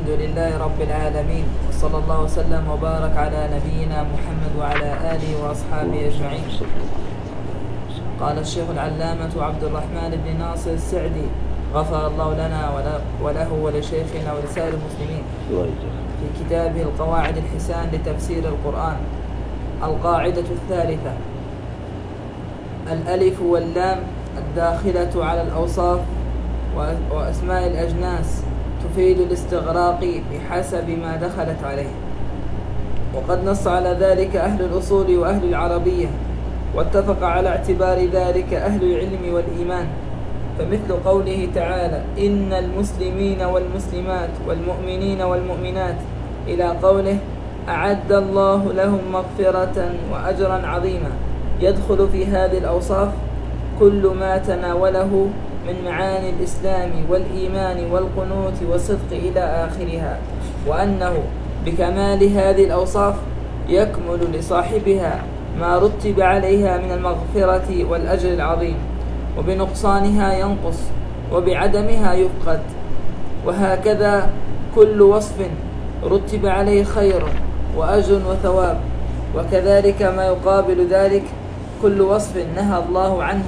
الحمد لله رب العالمين، وصلى الله وسلم وبارك على نبينا محمد وعلى آله وأصحابه أجمعين. قال الشيخ العلامة عبد الرحمن بن ناصر السعدي غفر الله لنا وله ولشيخنا ولسائر المسلمين في كتابه القواعد الحسان لتفسير القرآن: القاعدة الثالثة: الألف واللام الداخلة على الأوصاف وأسماء الأجناس تفيد الاستغراق بحسب ما دخلت عليه، وقد نص على ذلك أهل الأصول وأهل العربية، واتفق على اعتبار ذلك أهل العلم والإيمان، فمثل قوله تعالى: إن المسلمين والمسلمات والمؤمنين والمؤمنات إلى قوله: أعد الله لهم مغفرة وأجرا عظيما، يدخل في هذه الأوصاف كل ما تناوله من معاني الإسلام والإيمان والقنوت والصدق إلى آخرها، وأنه بكمال هذه الأوصاف يكمل لصاحبها ما رتب عليها من المغفرة والأجر العظيم، وبنقصانها ينقص وبعدمها يفقد. وهكذا كل وصف رتب عليه خير وأجر وثواب، وكذلك ما يقابل ذلك كل وصف نهى الله عنه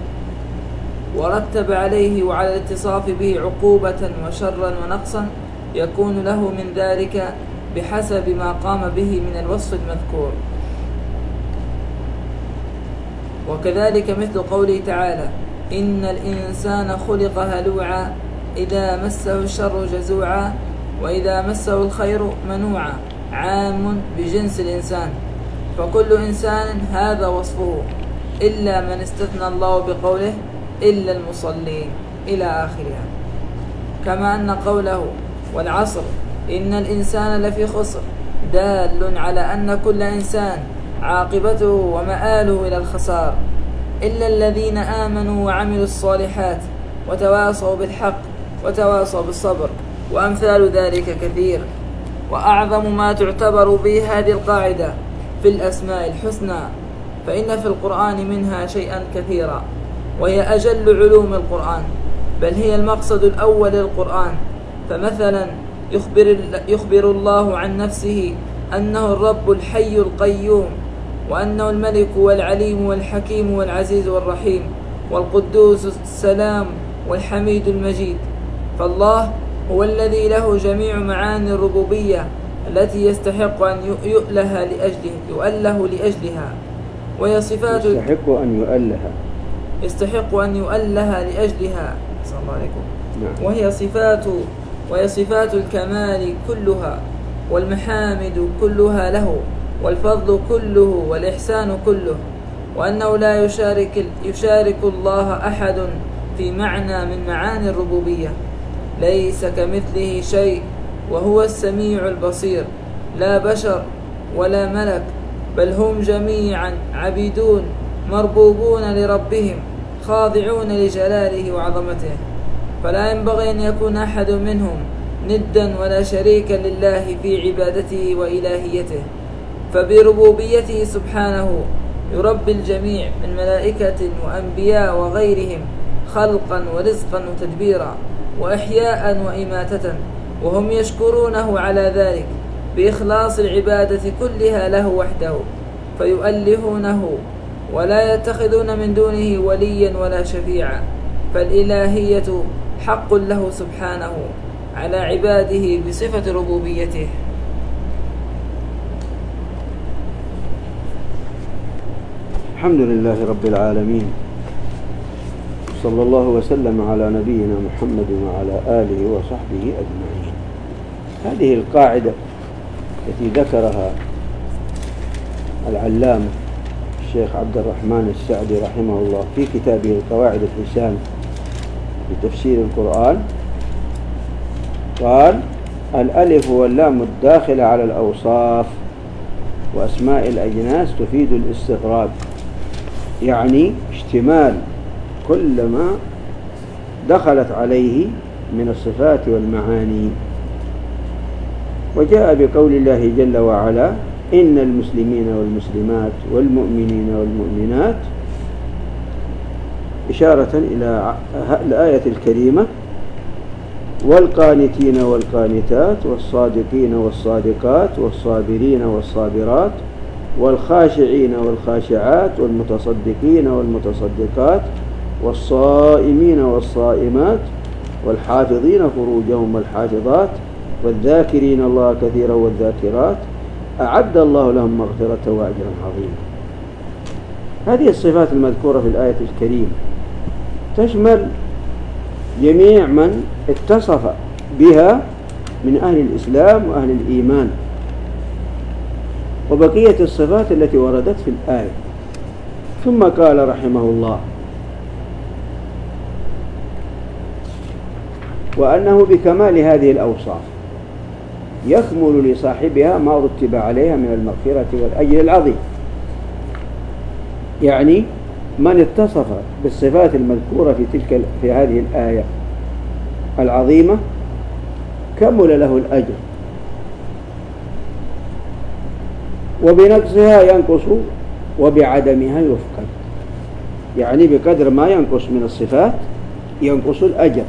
ورتب عليه وعلى الاتصاف به عقوبة وشرا ونقصا، يكون له من ذلك بحسب ما قام به من الوصف المذكور. وكذلك مثل قوله تعالى: إن الإنسان خلق هلوعا إذا مسه الشر جزوعا وإذا مسه الخير منوعا، عام بجنس الإنسان، فكل إنسان هذا وصفه، إلا من استثنى الله بقوله: إلا المصلين إلى آخرها. كما أن قوله: والعصر إن الإنسان لفي خسر، دال على أن كل إنسان عاقبته ومآله إلى الخسار، إلا الذين آمنوا وعملوا الصالحات وتواصوا بالحق وتواصوا بالصبر، وأمثال ذلك كثير. وأعظم ما تعتبر به هذه القاعدة في الأسماء الحسنى، فإن في القرآن منها شيئا كثيرا، وهي أجل علوم القرآن، بل هي المقصد الأول للقرآن. فمثلا يخبر الله عن نفسه أنه الرب الحي القيوم، وأنه الملك والعليم والحكيم والعزيز والرحيم والقدوس السلام والحميد المجيد. فالله هو الذي له جميع معاني الربوبية التي يستحق أن يؤله لأجلها، وهي صفات يستحق أن يؤله لأجلها. صلى الله عليكم. وهي صفات الكمال كلها، والمحامد كلها له، والفضل كله والإحسان كله، وأنه لا يشارك الله أحد في معنى من معاني الربوبية، ليس كمثله شيء، وهو السميع البصير، لا بشر ولا ملك، بل هم جميعا عبيدون مربوبون لربهم، خاضعون لجلاله وعظمته، فلا ينبغي أن يكون أحد منهم ندا ولا شريكا لله في عبادته وإلهيته. فبربوبيته سبحانه يربي الجميع من ملائكة وأنبياء وغيرهم خلقا ورزقا وتدبيرا وإحياء وإماتة، وهم يشكرونه على ذلك بإخلاص العبادة كلها له وحده، فيؤلهونه ولا يتخذون من دونه وليا ولا شفيعا، فالإلهية حق له سبحانه على عباده بصفة ربوبيته. الحمد لله رب العالمين، صلى الله وسلم على نبينا محمد وعلى آله وصحبه أجمعين. هذه القاعدة التي ذكرها العلامة الشيخ عبد الرحمن السعدي رحمه الله في كتابه القواعد الحسان لتفسير القرآن، قال: الألف واللام الداخلة على الأوصاف وأسماء الأجناس تفيد الاستغراق، يعني اشتمال كل ما دخلت عليه من الصفات والمعاني. وجاء بقول الله جل وعلا: إن المسلمين والمسلمات والمؤمنين والمؤمنات، إشارة إلى الآية الكريمة والقانتين والقانتات والصادقين والصادقات والصابرين والصابرات والخاشعين والخاشعات والمتصدقين والمتصدقات والصائمين والصائمات والحافظين فروجهم والحافظات والذاكرين الله كثيرا والذاكرات أعد الله لهم مغفرة وأجرا عظيما. هذه الصفات المذكورة في الآية الكريمة تشمل جميع من اتصف بها من أهل الإسلام وأهل الإيمان، وبقية الصفات التي وردت في الآية. ثم قال رحمه الله: وأنه بكمال هذه الأوصاف يكمل لصاحبها ما رتب عليها من المغفرة والأجر العظيم. يعني من اتصف بالصفات المذكورة في هذه الآية العظيمة كمل له الأجر، وبنقصها ينقص وبعدمها يفقد. يعني بقدر ما ينقص من الصفات ينقص الأجر،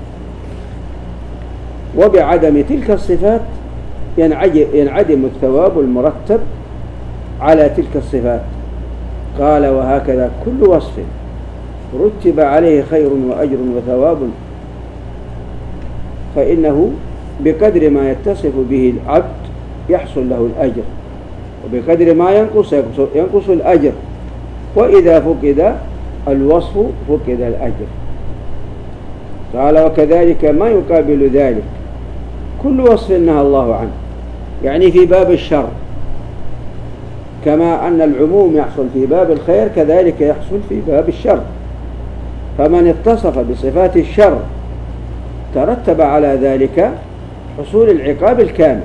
وبعدم تلك الصفات ينعدم الثواب المرتب على تلك الصفات. قال: وهكذا كل وصف رتب عليه خير وأجر وثواب فإنه بقدر ما يتصف به العبد يحصل له الأجر، وبقدر ما ينقص الأجر، وإذا فقد الوصف فقد الأجر. قال: وكذلك ما يقابل ذلك كل وصف نهى الله عنه. يعني في باب الشر كما أن العموم يحصل في باب الخير كذلك يحصل في باب الشر. فمن اتصف بصفات الشر ترتب على ذلك حصول العقاب الكامل،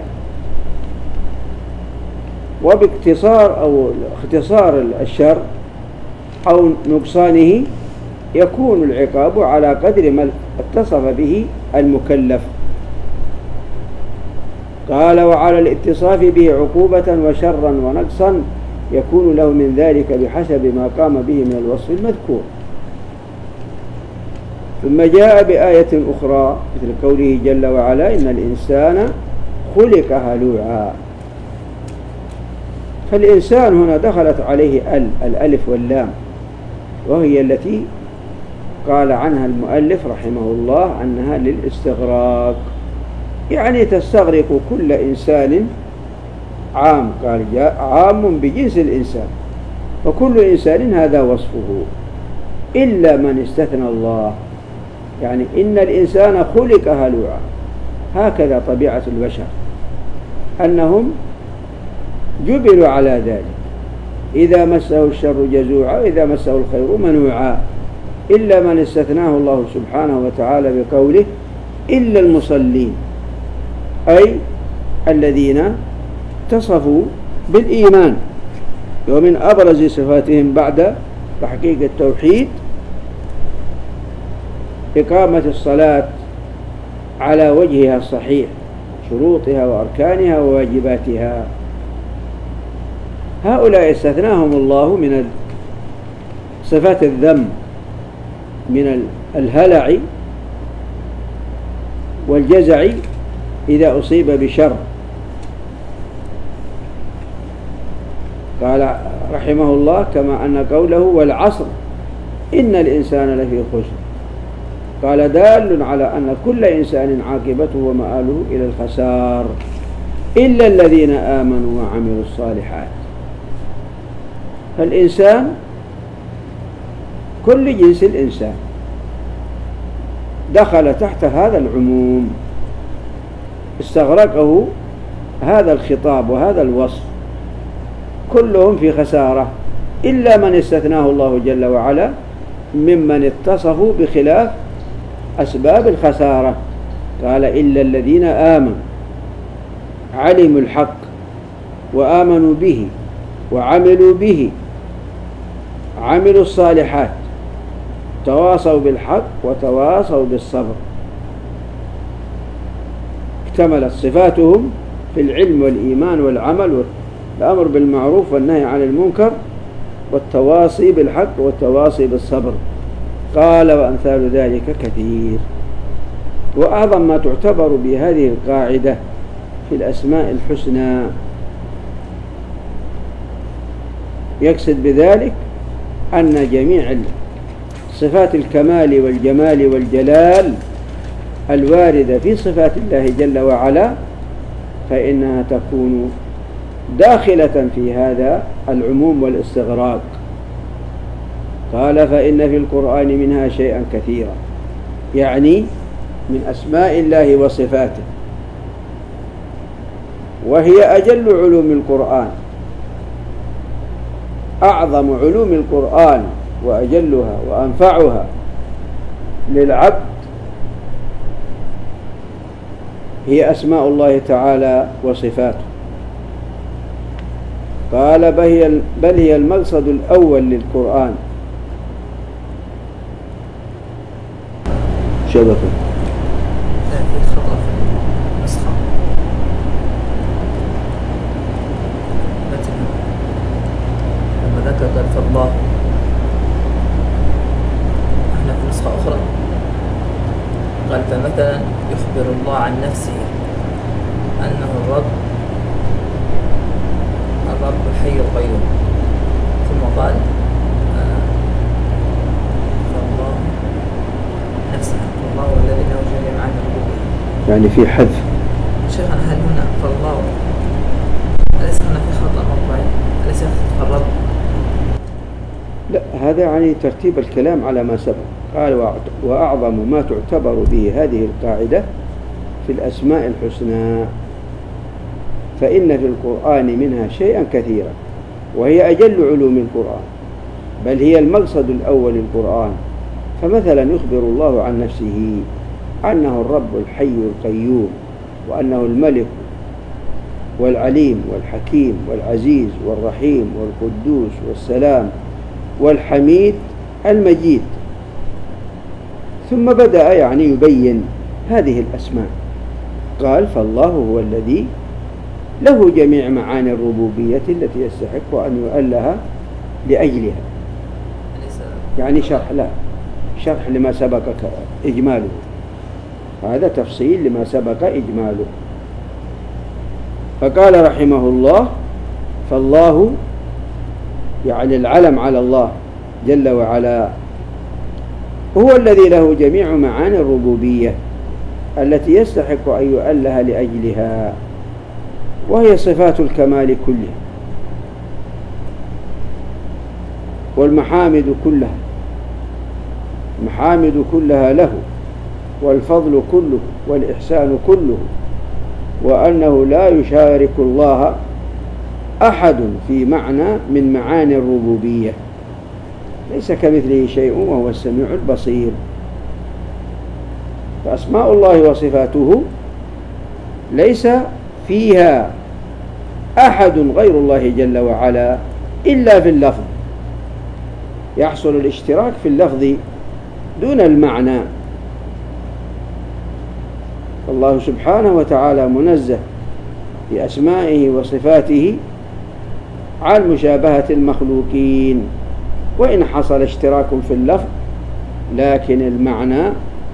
وباختصار أو اختصار الشر أو نقصانه يكون العقاب على قدر ما اتصف به المكلف. قال: وعلى الاتصاف به عقوبة وشرا ونقصا يكون له من ذلك بحسب ما قام به من الوصف المذكور. ثم جاء بآية أخرى مثل قوله جل وعلا: إن الإنسان خلق هلوعا. فالإنسان هنا دخلت عليه الألف واللام، وهي التي قال عنها المؤلف رحمه الله أنها للاستغراق، يعني تستغرق كل إنسان عام. قال: عام بجنس الإنسان، وكل إنسان هذا وصفه إلا من استثنى الله. يعني إن الإنسان خلق هلوعا، هكذا طبيعة البشر أنهم جبلوا على ذلك، إذا مسه الشر جزوعا وإذا مسه الخير منوعا، إلا من استثناه الله سبحانه وتعالى بقوله: إلا المصلين، أي الذين اتصفوا بالإيمان. ومن أبرز صفاتهم بعد تحقيق التوحيد إقامة الصلاة على وجهها الصحيح، شروطها وأركانها وواجباتها. هؤلاء استثناهم الله من صفات الذم، من الهلع والجزع إذا أصيب بشر. قال رحمه الله: كما أن قوله: والعصر إن الإنسان لفي خسر. قال: دال على أن كل إنسان عاقبته ومآله إلى الخسار إلا الذين آمنوا وعملوا الصالحات. فالإنسان كل جنس الإنسان دخل تحت هذا العموم، استغرقه هذا الخطاب وهذا الوصف، كلهم في خسارة إلا من استثناه الله جل وعلا ممن اتصفوا بخلاف أسباب الخسارة. قال: إلا الذين آمنوا، علموا الحق وآمنوا به وعملوا به، عملوا الصالحات، تواصوا بالحق وتواصوا بالصبر، اكتملت صفاتهم في العلم والإيمان والعمل والأمر بالمعروف والنهي عن المنكر والتواصي بالحق والتواصي بالصبر. قال: وأمثال ذلك كثير. وأعظم ما تعتبر بهذه القاعدة في الأسماء الحسنى، يقصد بذلك أن جميع صفات الكمال والجمال والجلال الواردة في صفات الله جل وعلا فإنها تكون داخلة في هذا العموم والاستغراق. قال فإن في القرآن منها شيئا كثيرا، يعني من أسماء الله وصفاته، وهي أجل علوم القرآن، أعظم علوم القرآن وأجلها وأنفعها للعبد هي أسماء الله تعالى وصفاته. قال بل هي المقصد الأول للقرآن. شبكة في خطأ في النسخة لما ذكر قال فالله، احنا في نسخة أخرى قال فمثلا يخبر الله عن نفسه أنه الرب الحي القيوم، ثم قال فالله نفسه الله الذي له جميع معاني الربوبية. يعني في حذف. شيخنا هل هنا فالله أليس هنا في خطأ مطبعي؟ أليس يخطئ الرب؟ لا، هذا يعني ترتيب الكلام على ما سبق. قال وأعظم ما تعتبر به هذه القاعدة في الأسماء الحسنى فإن في القرآن منها شيئا كثيرا، وهي أجل علوم القرآن، بل هي المقصد الأول للقرآن. فمثلا يخبر الله عن نفسه أنه الرب الحي القيوم، وأنه الملك والعليم والحكيم والعزيز والرحيم والقدوس والسلام والحميد المجيد. ثم بدأ يعني يبين هذه الأسماء. قال فالله هو الذي له جميع معاني الربوبية التي يستحق أن يؤله لأجلها. يعني شرح لما سبق إجماله، هذا تفصيل لما سبق إجماله. فقال رحمه الله فالله يعني العلم على الله جل وعلا هو الذي له جميع معاني الربوبية التي يستحق أن يؤله لأجلها، وهي صفات الكمال كلها والمحامد كلها، المحامد كلها له، والفضل كله والإحسان كله، وأنه لا يشارك الله أحد في معنى من معاني الربوبية، ليس كمثله شيء وهو السميع البصير. فأسماء الله وصفاته ليس فيها أحد غير الله جل وعلا إلا في اللفظ، يحصل الاشتراك في اللفظ دون المعنى. الله سبحانه وتعالى منزه بأسمائه وصفاته عن مشابهة المخلوقين، وإن حصل اشتراك في اللفظ لكن المعنى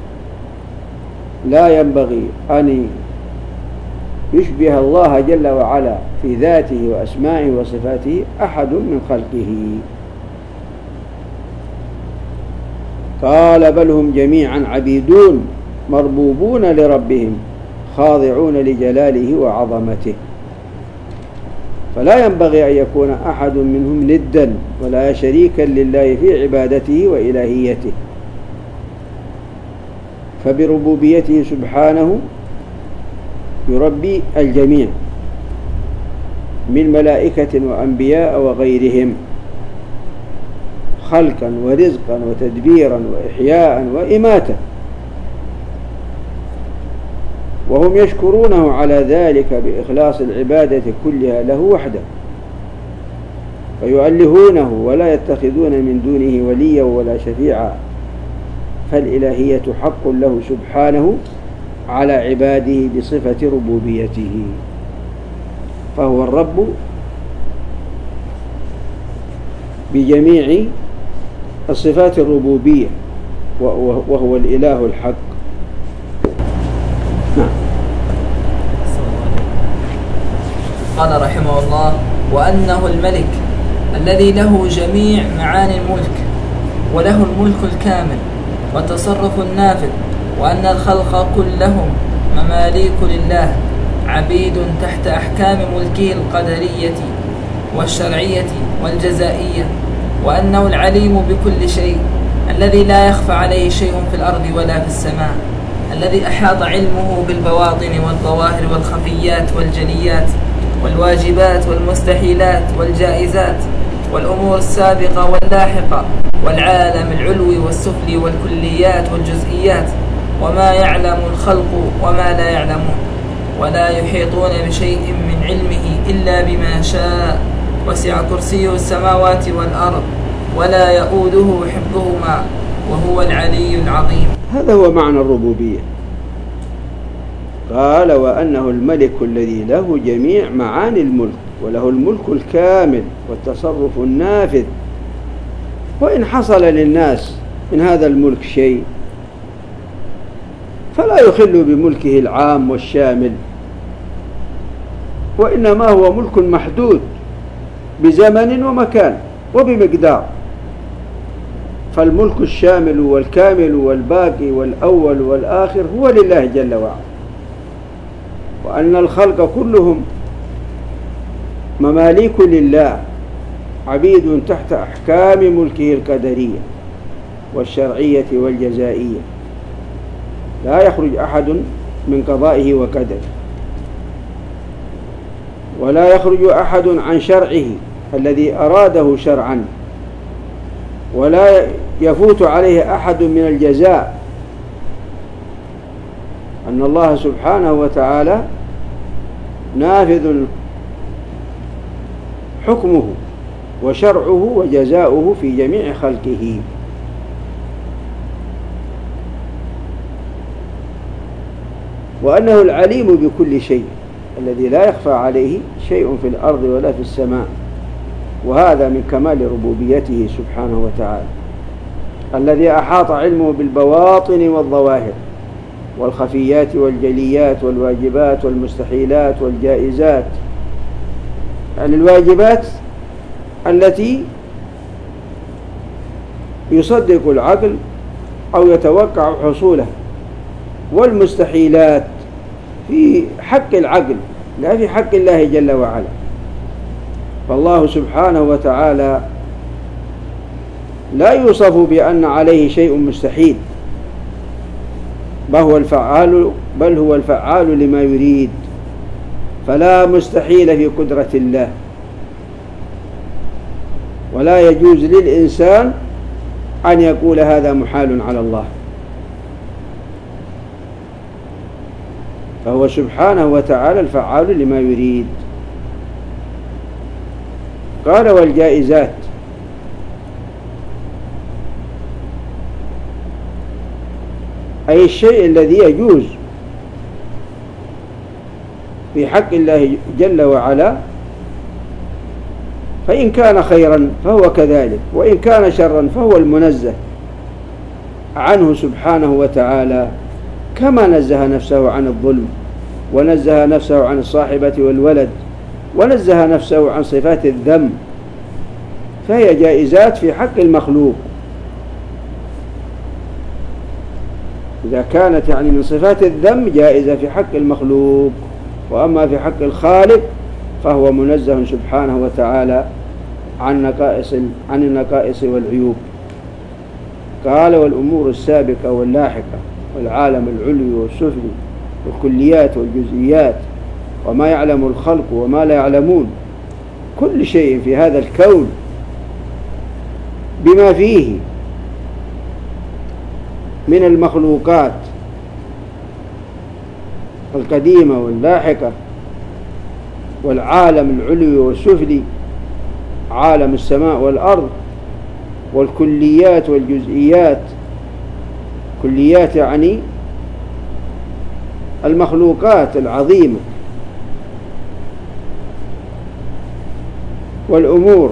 لا ينبغي أن يشبه الله جل وعلا في ذاته وأسمائه وصفاته أحد من خلقه. قال بل هم جميعا عبيدون مربوبون لربهم خاضعون لجلاله وعظمته، فلا ينبغي أن يكون أحد منهم ندا ولا شريكا لله في عبادته وإلهيته، فبربوبيته سبحانه يربي الجميع من ملائكة وأنبياء وغيرهم خلقا ورزقا وتدبيرا وإحياء وإماتة، وهم يشكرونه على ذلك بإخلاص العبادة كلها له وحده، فيؤلهونه ولا يتخذون من دونه وليا ولا شفيعا، فالإلهية حق له سبحانه على عباده بصفة ربوبيته، فهو الرب بجميع الصفات الربوبية وهو الإله الحق. قال رحمه الله: وأنه الملك الذي له جميع معاني الملك، وله الملك الكامل والتصرف النافذ، وأن الخلق كلهم مماليك لله عبيد تحت أحكام ملكه القدرية والشرعية والجزائية، وأنه العليم بكل شيء الذي لا يخفى عليه شيء في الأرض ولا في السماء، الذي أحاط علمه بالبواطن والظواهر والخفيات والجليات والواجبات والمستحيلات والجائزات والأمور السابقة واللاحقة والعالم العلوي والسفلي والكليات والجزئيات، وما يعلم الخلق وما لا يعلمون، ولا يحيطون بشيء من علمه إلا بما شاء، وسع كرسيه السماوات والأرض ولا يؤوده حفظهما وهو العلي العظيم. هذا هو معنى الربوبية. قال: وأنه الملك الذي له جميع معاني الملك، وله الملك الكامل والتصرف النافذ. وإن حصل للناس من هذا الملك شيء فلا يخل بملكه العام والشامل، وإنما هو ملك محدود بزمن ومكان وبمقدار. فالملك الشامل والكامل والباقي والأول والآخر هو لله جل وعلا، وأن الخلق كلهم مماليك لله عبيد تحت أحكام ملكه القدرية والشرعية والجزائية، لا يخرج أحد من قضائه وقدره، ولا يخرج أحد عن شرعه الذي أراده شرعا، ولا يفوت عليه أحد من الجزاء. أن الله سبحانه وتعالى نافذ حكمه وشرعه وجزاؤه في جميع خلقه. وأنه العليم بكل شيء الذي لا يخفى عليه شيء في الأرض ولا في السماء، وهذا من كمال ربوبيته سبحانه وتعالى، الذي أحاط علمه بالبواطن والظواهر والخفيات والجليات والواجبات والمستحيلات والجائزات. يعني الواجبات التي يصدق العقل أو يتوقع حصولها، والمستحيلات في حق العقل لا في حق الله جل وعلا. فالله سبحانه وتعالى لا يوصف بأن عليه شيء مستحيل، بل هو الفعال لما يريد، فلا مستحيل في قدرة الله، ولا يجوز للإنسان أن يقول هذا محال على الله. فهو سبحانه وتعالى الفعال لما يريد. قال: والجائزات، أي الشيء الذي يجوز في حق الله جل وعلا، فإن كان خيرا فهو كذلك، وإن كان شرا فهو المنزه عنه سبحانه وتعالى، كما نزه نفسه عن الظلم، ونزه نفسه عن الصاحبة والولد، ونزه نفسه عن صفات الذم. فهي جائزات في حق المخلوق إذا كانت يعني من صفات الذم جائزة في حق المخلوق، وأما في حق الخالق فهو منزه سبحانه وتعالى عن النقائص والعيوب. قال: والأمور السابقة واللاحقة والعالم العلوي والسفلي والكليات والجزئيات وما يعلم الخلق وما لا يعلمون، كل شيء في هذا الكون بما فيه من المخلوقات القديمة واللاحقة والعالم العلوي والسفلي، عالم السماء والأرض، والكليات والجزئيات. كليات يعني المخلوقات العظيمة، والأمور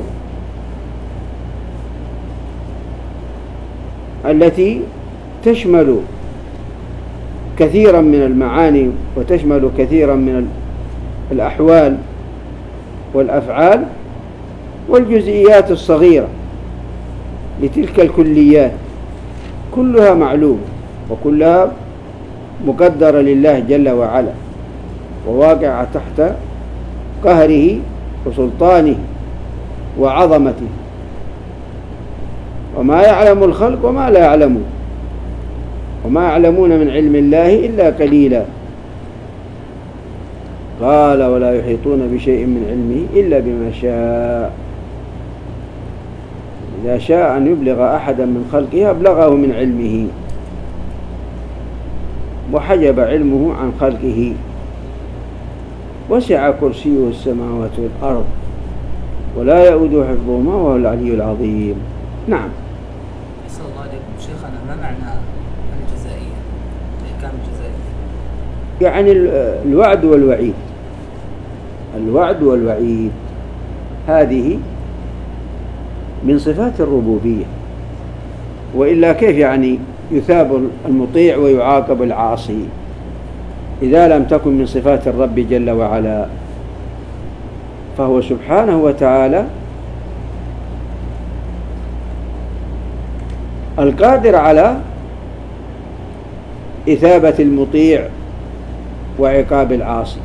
التي تشمل كثيرا من المعاني وتشمل كثيرا من الأحوال والأفعال والجزئيات الصغيرة لتلك الكليات كلها معلومة وكلها مقدرة لله جل وعلا وواقعة تحت قهره وسلطانه وعظمته، وما يعلم الخلق وما لا يعلمون، وما يعلمون من علم الله إلا قليلا. قال ولا يحيطون بشيء من علمه إلا بما شاء. إذا شاء أن يبلغ أحدا من خلقه أبلغه من علمه، وحجب علمه عن خلقه. وسع كرسيه السماوات والأرض ولا يؤوده حفظهما وهو العلي العظيم. نعم. أحسن الله عليكم شيخنا، ما معنى الجزائية؟ الأحكام الجزائية يعني الوعد والوعيد. الوعد والوعيد هذه من صفات الربوبية، وإلا كيف يعني يثاب المطيع ويعاقب العاصي إذا لم تكن من صفات الرب جل وعلا؟ فهو سبحانه وتعالى القادر على إثابة المطيع وعقاب العاصي.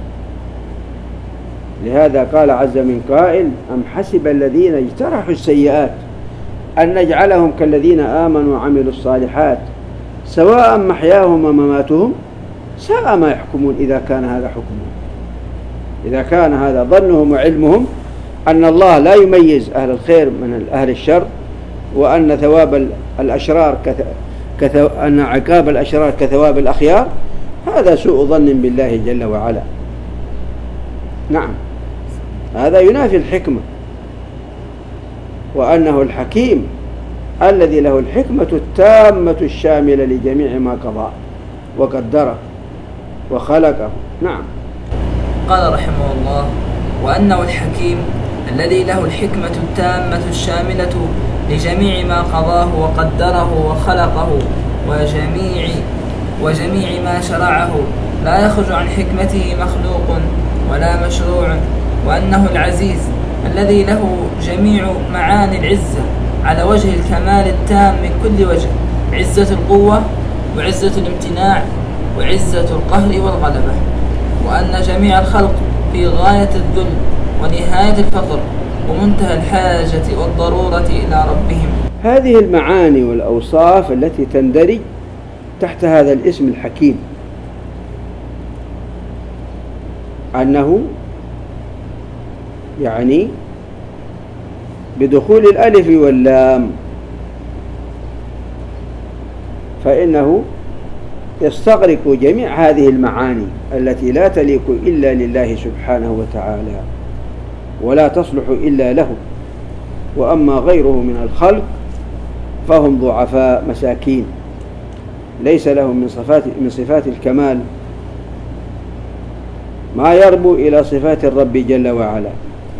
لهذا قال عز من قائل أم حسب الذين اجترحوا السيئات أن نجعلهم كالذين آمنوا وعملوا الصالحات سواء محياهم ومماتهم ساء ما يحكمون. إذا كان هذا حكمهم، إذا كان هذا ظنهم وعلمهم أن الله لا يميز أهل الخير من أهل الشر، وأن ثواب الأشرار أن عقاب الأشرار كثواب الأخيار، هذا سوء ظن بالله جل وعلا. نعم، هذا ينافي الحكمة، وأنه الحكيم الذي له الحكمة التامة الشاملة لجميع ما قضى وقدره وخلقه. نعم. قال رحمه الله وأنه الحكيم الذي له الحكمة التامة الشاملة لجميع ما قضاه وقدره وخلقه وجميع ما شرعه لا يخرج عن حكمته مخلوق ولا مشروع، وأنه العزيز الذي له جميع معاني العزة على وجه الكمال التام من كل وجه، عزة القوة وعزة الامتناع وعزة القهر والغلبة، وأن جميع الخلق في غاية الذل ونهاية الفقر ومنتهى الحاجة والضرورة إلى ربهم. هذه المعاني والأوصاف التي تندرج تحت هذا الاسم الحكيم، أنه يعني بدخول الألف واللام فإنه يستغرق جميع هذه المعاني التي لا تليق إلا لله سبحانه وتعالى ولا تصلح إلا له، وأما غيره من الخلق فهم ضعفاء مساكين ليس لهم من صفات الكمال ما يربو إلى صفات الرب جل وعلا.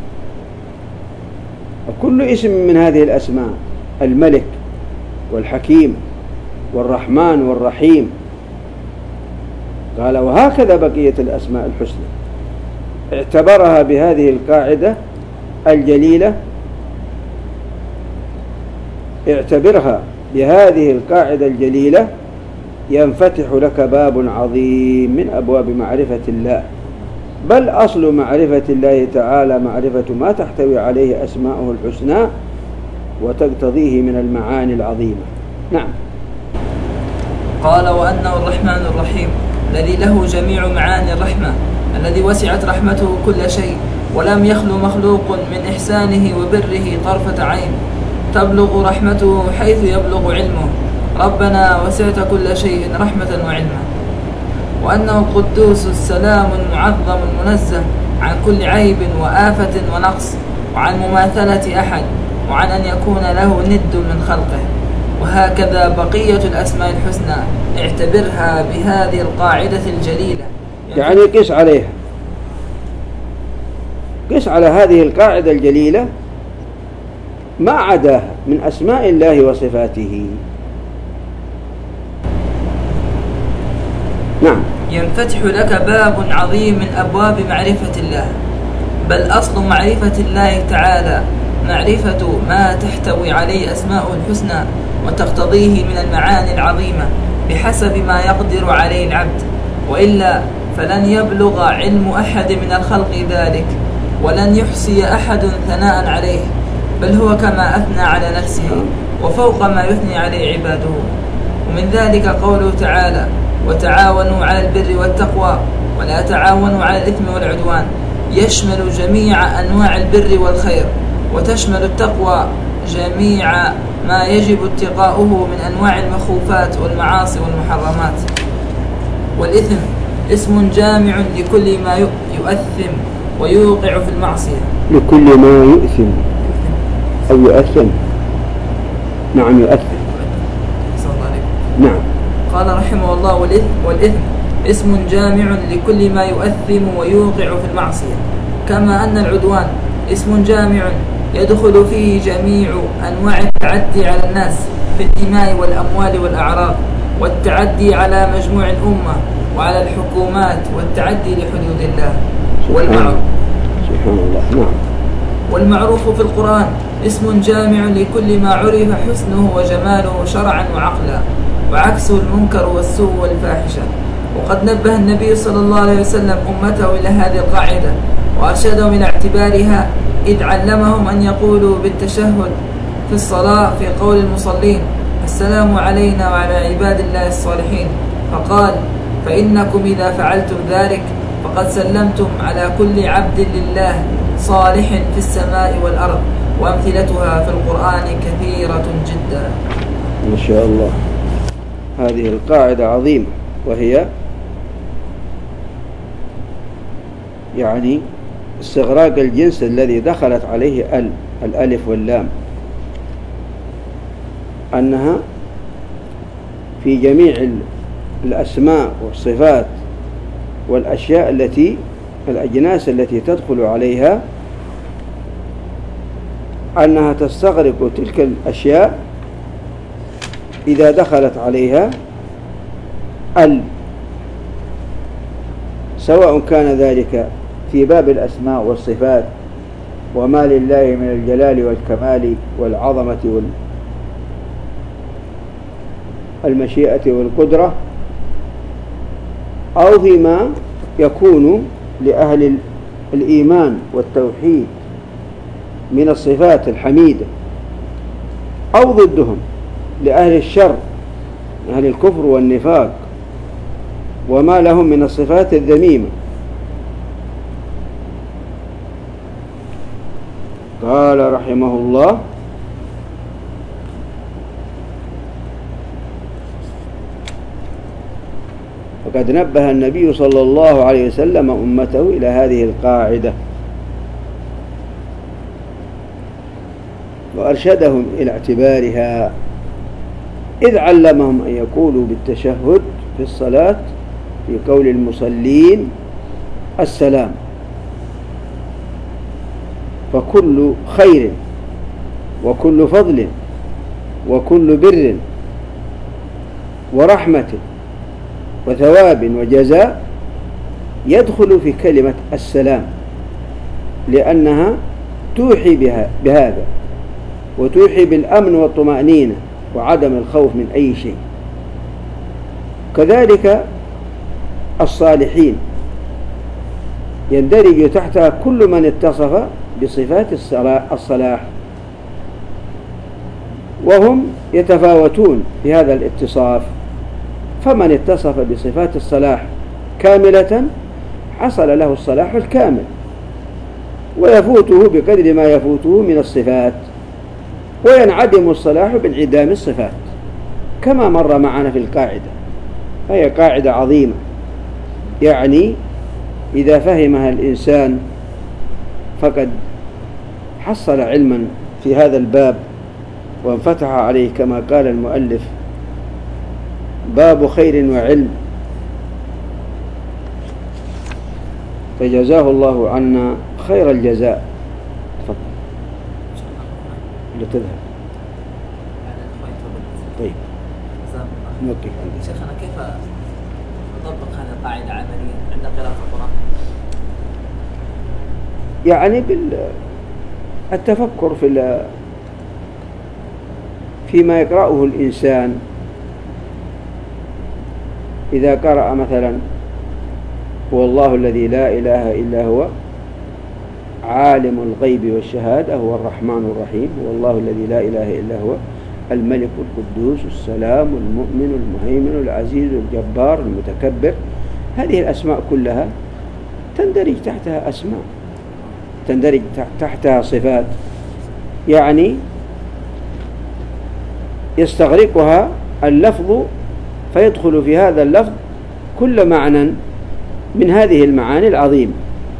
وكل اسم من هذه الأسماء الملك والحكيم والرحمن والرحيم، قال وهكذا بقية الأسماء الحسنى، اعتبرها بهذه القاعدة الجليلة، اعتبرها بهذه القاعدة الجليلة ينفتح لك باب عظيم من أبواب معرفة الله، بل أصل معرفة الله تعالى معرفة ما تحتوي عليه أسماؤه الحسنى وتقتضيه من المعاني العظيمة. نعم. قال وأنه الرحمن الرحيم الذي له جميع معاني الرحمة، الذي وسعت رحمته كل شيء ولم يخلو مخلوق من إحسانه وبره طرفة عين، تبلغ رحمته حيث يبلغ علمه، ربنا وسعت كل شيء رحمة وعلما. وأنه القدوس السلام المعظم المنزه عن كل عيب وآفة ونقص، وعن مماثلة أحد، وعن أن يكون له ند من خلقه. وهكذا بقية الأسماء الحسنى اعتبرها بهذه القاعدة الجليلة، يعني قس عليها، قس على هذه القاعدة الجليلة ما عداها من أسماء الله وصفاته. نعم. ينفتح لك باب عظيم من أبواب معرفة الله، بل أصل معرفة الله تعالى معرفة ما تحتوي عليه أسماء الحسنى وتقتضيه من المعاني العظيمة بحسب ما يقدر عليه العبد، وإلا فلن يبلغ علم أحد من الخلق ذلك، ولن يحصي أحد ثناء عليه، بل هو كما أثنى على نفسه وفوق ما يثني عليه عباده. ومن ذلك قوله تعالى: وتعاونوا على البر والتقوى ولا تعاونوا على الإثم والعدوان، يشمل جميع أنواع البر والخير، وتشمل التقوى جميع ما يجب اتقاؤه من أنواع المخوفات والمعاصي والمحرمات. والإثم اسم جامع لكل ما يؤثم ويوقع في المعصية. لكل ما يؤثم أو يؤثم. نعم يؤثم. نعم. قال رحمه الله: والإثم اسم جامع لكل ما يؤثم ويوقع في المعصية، كما أن العدوان اسم جامع يدخل فيه جميع أنواع التعدي على الناس في الدماء والأموال والأعراض، والتعدي على مجموع الأمة وعلى الحكومات، والتعدي لحدود الله. سبحان الله. نعم. والمعروف في القرآن اسم جامع لكل ما عرف حسنه وجماله شرعا وعقلا، وعكسه المنكر والسوء والفاحشة. وقد نبه النبي صلى الله عليه وسلم أمته إلى هذه القاعدة وأرشدهم إلى اعتبارها، إذ علمهم أن يقولوا بالتشهد في الصلاة في قول المصلين: السلام علينا وعلى عباد الله الصالحين، فقال: فإنكم إذا فعلتم ذلك فقد سلمتم على كل عبد لله صالح في السماء والأرض. وأمثلتها في القرآن كثيرة جدا. ما شاء الله. هذه القاعدة عظيمة، وهي يعني استغراق الجنس الذي دخلت عليه الألف واللام، أنها في جميع الأسماء والصفات والأشياء الأجناس التي تدخل عليها، أنها تستغرق تلك الأشياء إذا دخلت عليها سواء كان ذلك في باب الأسماء والصفات وما لله من الجلال والكمال والعظمة والمشيئة والقدرة، أو فيما يكون لأهل الإيمان والتوحيد من الصفات الحميدة، أو ضدهم لأهل الشر أهل الكفر والنفاق وما لهم من الصفات الذميمة. قال رحمه الله: وقد نبه النبي صلى الله عليه وسلم أمته إلى هذه القاعدة، وأرشدهم إلى اعتبارها، إذ علمهم أن يقولوا بالتشهد في الصلاة في قول المصلين: السلام. فكل خير وكل فضل وكل بر ورحمة وثواب وجزاء يدخل في كلمة السلام، لأنها توحي بهذا، وتوحي بالأمن والطمأنينة وعدم الخوف من أي شيء. كذلك الصالحين يندرج تحتها كل من اتصف بصفات الصلاح، وهم يتفاوتون بهذا الاتصاف، فمن اتصف بصفات الصلاح كاملة حصل له الصلاح الكامل، ويفوته بقدر ما يفوته من الصفات، وينعدم الصلاح بانعدام الصفات، كما مر معنا في القاعدة. فهي قاعدة عظيمة، يعني إذا فهمها الإنسان فقد حصل علما في هذا الباب وانفتح عليه، كما قال المؤلف: باب خير وعلم. فجزاه الله عنا خير الجزاء. تفضل. لتذهب. طيب. نوقف عندك. شيخنا، كيف نطبق هذه القاعدة عمليا عند قراءة القرآن؟ يعني بالتفكر فيما يقرأه الإنسان. إذا قرأ مثلا هو الله الذي لا إله إلا هو عالم الغيب والشهادة هو الرحمن الرحيم، هو الله الذي لا إله إلا هو الملك القدوس السلام المؤمن المهيمن العزيز الجبار المتكبر، هذه الأسماء كلها تندرج تحتها أسماء، تندرج تحتها صفات، يعني يستغرقها اللفظ فيدخل في هذا اللفظ كل معنى من هذه المعاني العظيمة.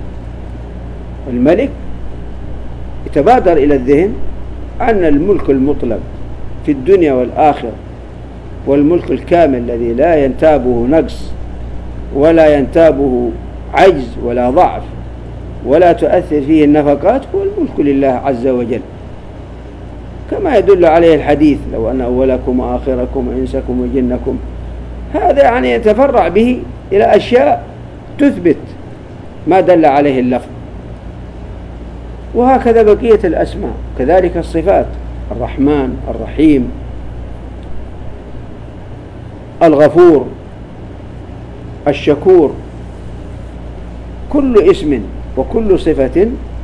الملك يتبادر إلى الذهن أن الملك المطلق في الدنيا والآخرة والملك الكامل الذي لا ينتابه نقص ولا ينتابه عجز ولا ضعف ولا تؤثر فيه النفقات هو الملك لله عز وجل، كما يدل عليه الحديث لو أن أولكم وآخركم وإنسكم وجنكم. هذا يعني يتفرع به إلى أشياء تثبت ما دل عليه اللفظ. وهكذا بقية الأسماء، كذلك الصفات، الرحمن الرحيم الغفور الشكور، كل اسم وكل صفة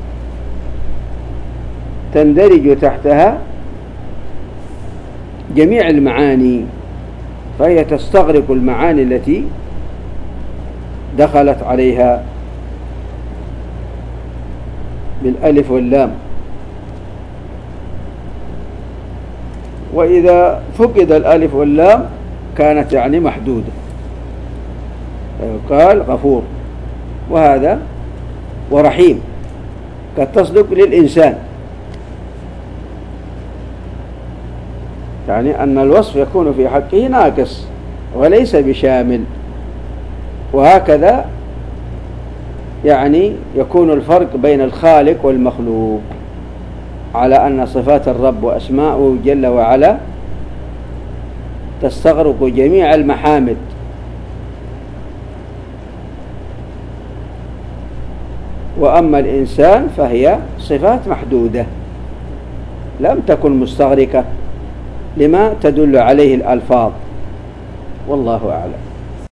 تندرج تحتها جميع المعاني، فهي تستغرق المعاني التي دخلت عليها بالألف واللام. وإذا فقد الألف واللام كانت يعني محدودة، قال غفور وهذا ورحيم قد تصدق للإنسان، يعني أن الوصف يكون في حقه ناقص وليس بشامل. وهكذا يعني يكون الفرق بين الخالق والمخلوق، على أن صفات الرب وأسماؤه جل وعلا تستغرق جميع المحامد، وأما الإنسان فهي صفات محدودة لم تكن مستغرقة لما تدل عليه الألفاظ، والله أعلم.